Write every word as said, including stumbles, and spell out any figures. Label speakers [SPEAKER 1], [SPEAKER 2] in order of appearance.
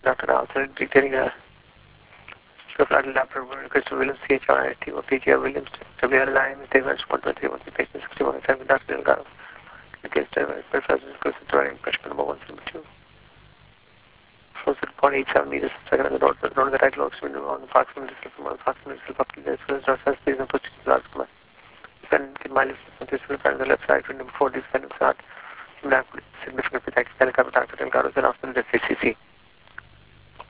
[SPEAKER 1] Doctor Arthur detailing a flatter Doctor Christopher Williams, C H R I T O P G R Williams, W L I M, Davis, one twenty one, patient sixty-one, seven, Doctor Delgado. The case driver, Professor Christopher, impression number one seventy-two. Close at zero point eight seven meters per second on the road, the road the right locks window on the proximity from the proximity up to the surface, not as please and proceed to the last command. Defendant can mile this will find the left side window before this defendant start. Significant with helicopter Doctor Delgado and after the C C C.